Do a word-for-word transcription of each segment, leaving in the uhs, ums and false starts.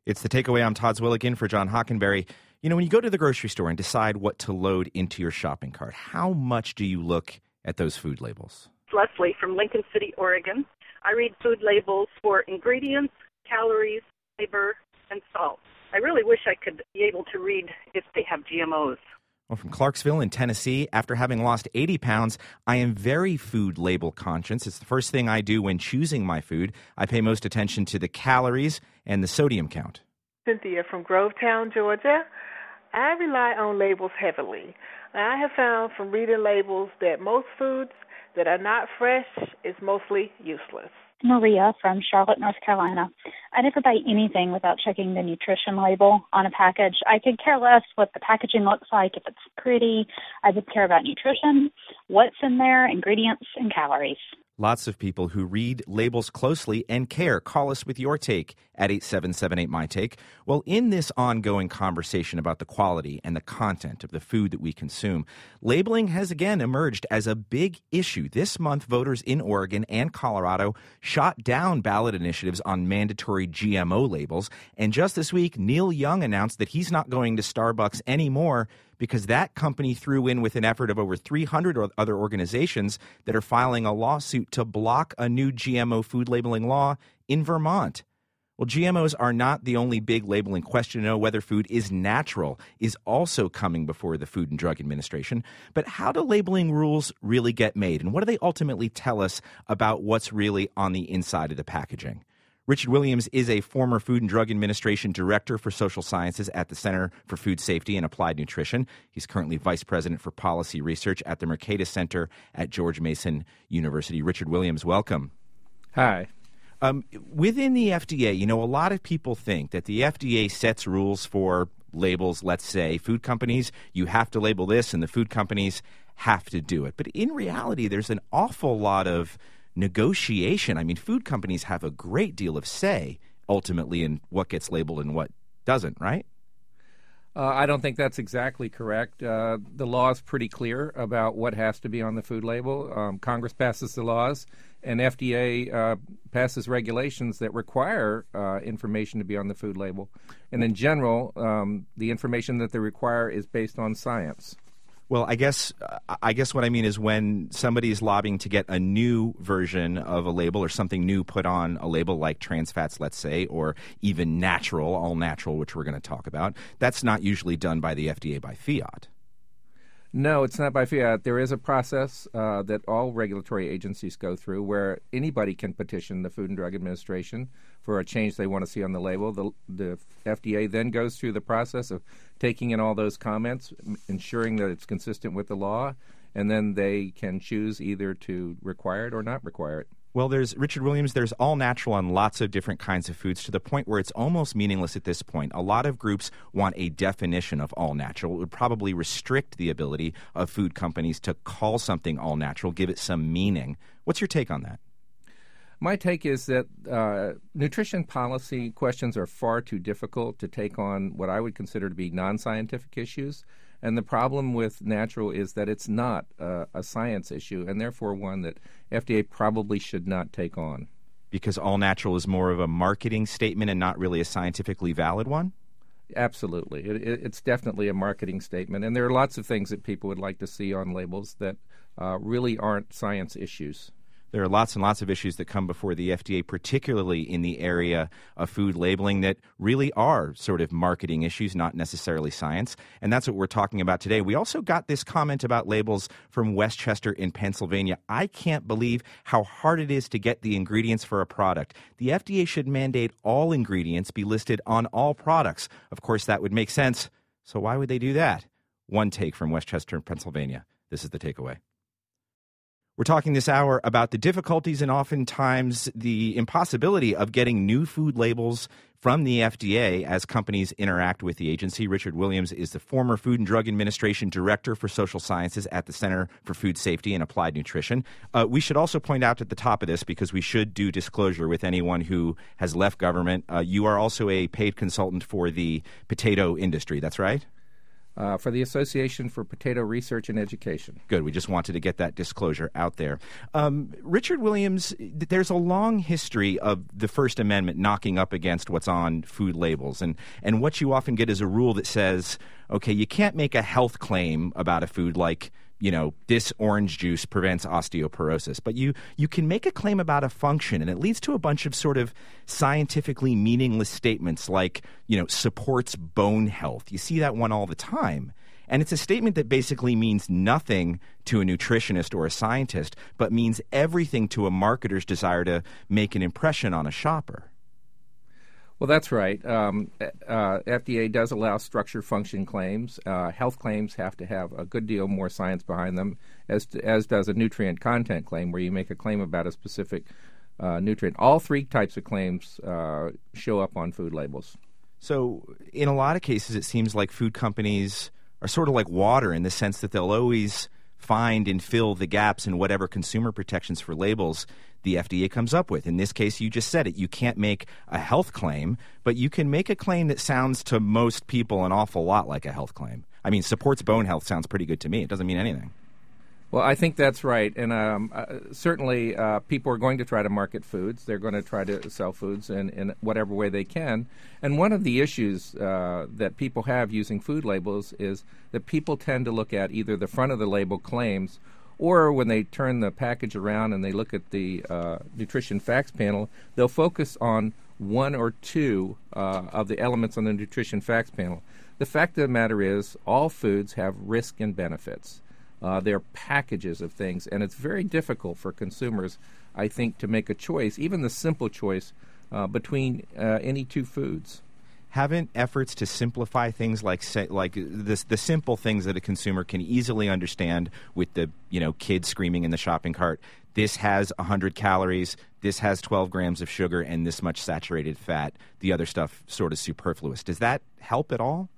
It's The Takeaway. I'm Todd Zwilligan for John Hockenberry. You know, when you go to the grocery store and decide what to load into your shopping cart, how much do you look at those food labels? Leslie from Lincoln City, Oregon. I read food labels for ingredients, calories, fiber, and salt. I really wish I could be able to read if they have G M Os. Well, from Clarksville in Tennessee, after having lost eighty pounds, I am very food label conscious. It's the first thing I do when choosing my food. I pay most attention to the calories and the sodium count. Cynthia from Grovetown, Georgia. I rely on labels heavily. I have found from reading labels that most foods that are not fresh is mostly useless. Maria from Charlotte, North Carolina. I never buy anything without checking the nutrition label on a package. I could care less what the packaging looks like, if it's pretty. I just care about nutrition, what's in there, ingredients, and calories. Lots of people who read labels closely and care. Call us with your take at eight seven seven eight, my take. Well, in this ongoing conversation about the quality and the content of the food that we consume, labeling has again emerged as a big issue. This month, voters in Oregon and Colorado shot down ballot initiatives on mandatory G M O labels. And just this week, Neil Young announced that he's not going to Starbucks anymore because that company threw in with an effort of over three hundred other organizations that are filing a lawsuit to block a new G M O food labeling law in Vermont. Well, G M Os are not the only big labeling question. To know whether food is natural is also coming before the Food and Drug Administration. But how do labeling rules really get made? And what do they ultimately tell us about what's really on the inside of the packaging? Richard Williams is a former Food and Drug Administration Director for Social Sciences at the Center for Food Safety and Applied Nutrition. He's currently Vice President for Policy Research at the Mercatus Center at George Mason University. Richard Williams, welcome. Hi. Um, within the F D A, you know, a lot of people think that the F D A sets rules for labels. Let's say food companies, you have to label this, and the food companies have to do it. But in reality, there's an awful lot of negotiation. I mean, food companies have a great deal of say ultimately in what gets labeled and what doesn't, right? Uh, I don't think that's exactly correct. Uh, the law is pretty clear about what has to be on the food label. Um, Congress passes the laws, and F D A uh, passes regulations that require uh, information to be on the food label. And in general, um, the information that they require is based on science. Well, I guess uh, I guess what I mean is when somebody is lobbying to get a new version of a label or something new put on a label like trans fats, let's say, or even natural, all natural, which we're going to talk about, that's not usually done by the F D A by fiat. No, it's not by fiat. There is a process uh, that all regulatory agencies go through where anybody can petition the Food and Drug Administration for a change they want to see on the label. The, the F D A then goes through the process of taking in all those comments, ensuring that it's consistent with the law, and then they can choose either to require it or not require it. Well, there's Richard Williams, there's all natural on lots of different kinds of foods to the point where it's almost meaningless at this point. A lot of groups want a definition of all natural. It would probably restrict the ability of food companies to call something all natural, give it some meaning. What's your take on that? My take is that uh, nutrition policy questions are far too difficult to take on what I would consider to be non-scientific issues. And the problem with natural is that it's not uh, a science issue, and therefore one that F D A probably should not take on. Because all natural is more of a marketing statement and not really a scientifically valid one? Absolutely. It, it, it's definitely a marketing statement, and there are lots of things that people would like to see on labels that uh, really aren't science issues. There are lots and lots of issues that come before the F D A, particularly in the area of food labeling, that really are sort of marketing issues, not necessarily science. And that's what we're talking about today. We also got this comment about labels from Westchester in Pennsylvania. I can't believe how hard it is to get the ingredients for a product. The F D A should mandate all ingredients be listed on all products. Of course, that would make sense. So why would they do that? One take from Westchester in Pennsylvania. This is The Takeaway. We're talking this hour about the difficulties and oftentimes the impossibility of getting new food labels from the F D A as companies interact with the agency. Richard Williams is the former Food and Drug Administration Director for Social Sciences at the Center for Food Safety and Applied Nutrition. Uh, we should also point out at the top of this, because we should do disclosure with anyone who has left government, uh, you are also a paid consultant for the potato industry. That's right? uh, for the Association for Potato Research and Education. Good. We just wanted to get that disclosure out there. Um, Richard Williams, there's a long history of the First Amendment knocking up against what's on food labels. And, and what you often get is a rule that says, okay, you can't make a health claim about a food like, you know, this orange juice prevents osteoporosis. But you, you can make a claim about a function, and it leads to a bunch of sort of scientifically meaningless statements like, you know, supports bone health. You see that one all the time. And it's a statement that basically means nothing to a nutritionist or a scientist, but means everything to a marketer's desire to make an impression on a shopper. Well, that's right. Um, uh, F D A does allow structure function claims. Uh, health claims have to have a good deal more science behind them, as to, as does a nutrient content claim, where you make a claim about a specific uh, nutrient. All three types of claims uh, show up on food labels. So in a lot of cases, it seems like food companies are sort of like water in the sense that they'll always find and fill the gaps in whatever consumer protections for labels the F D A comes up with. In this case, you just said it. You can't make a health claim, but you can make a claim that sounds to most people an awful lot like a health claim. I mean, supports bone health sounds pretty good to me. It doesn't mean anything. Well, I think that's right. And um, uh, certainly uh, people are going to try to market foods. They're going to try to sell foods in, in whatever way they can. And one of the issues uh, that people have using food labels is that people tend to look at either the front of the label claims, or when they turn the package around and they look at the uh, nutrition facts panel, they'll focus on one or two uh, of the elements on the nutrition facts panel. The fact of the matter is all foods have risk and benefits. Uh, they're packages of things, and it's very difficult for consumers, I think, to make a choice, even the simple choice, uh, between uh, any two foods. Haven't efforts to simplify things like say, like the the simple things that a consumer can easily understand, with the you know kid screaming in the shopping cart, this has one hundred calories, this has twelve grams of sugar, and this much saturated fat. The other stuff sort of superfluous. Does that help at all?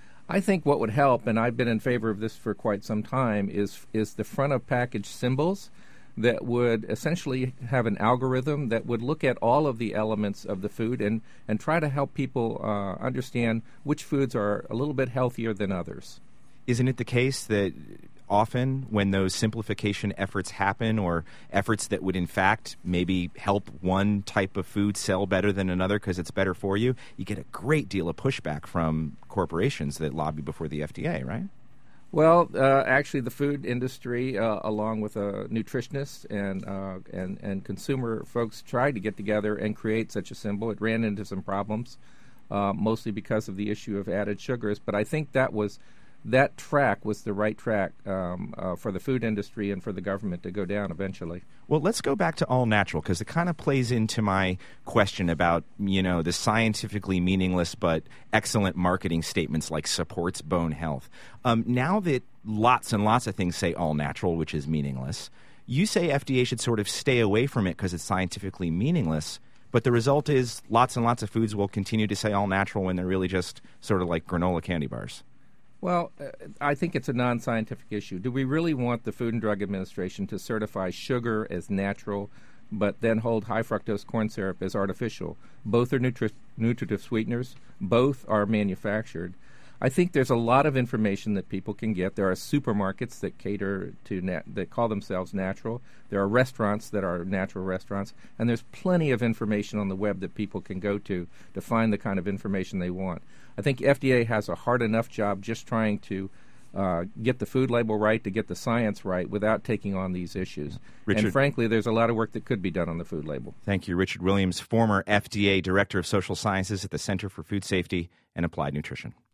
I think what would help, and I've been in favor of this for quite some time, is is the front of package symbols that would essentially have an algorithm that would look at all of the elements of the food and, and try to help people uh, understand which foods are a little bit healthier than others. Isn't it the case that often when those simplification efforts happen, or efforts that would in fact maybe help one type of food sell better than another because it's better for you, you get a great deal of pushback from corporations that lobby before the F D A, right? Well, uh, actually, the food industry, uh, along with uh, nutritionists and, uh, and and consumer folks, tried to get together and create such a symbol. It ran into some problems, uh, mostly because of the issue of added sugars. But I think that was that track was the right track um, uh, for the food industry and for the government to go down eventually. Well, let's go back to all natural, because it kind of plays into my question about, you know, the scientifically meaningless but excellent marketing statements like supports bone health. Um, now that lots and lots of things say all natural, which is meaningless, you say F D A should sort of stay away from it because it's scientifically meaningless. But the result is lots and lots of foods will continue to say all natural when they're really just sort of like granola candy bars. Well, uh, I think it's a non-scientific issue. Do we really want the Food and Drug Administration to certify sugar as natural, but then hold high fructose corn syrup as artificial? Both are nutri- nutritive sweeteners. Both are manufactured. I think there's a lot of information that people can get. There are supermarkets that cater to nat- that call themselves natural. There are restaurants that are natural restaurants, and there's plenty of information on the web that people can go to to find the kind of information they want. I think F D A has a hard enough job just trying to uh, get the food label right, to get the science right, without taking on these issues. Richard, and frankly, there's a lot of work that could be done on the food label. Thank you. Richard Williams, former F D A Director of Social Sciences at the Center for Food Safety and Applied Nutrition.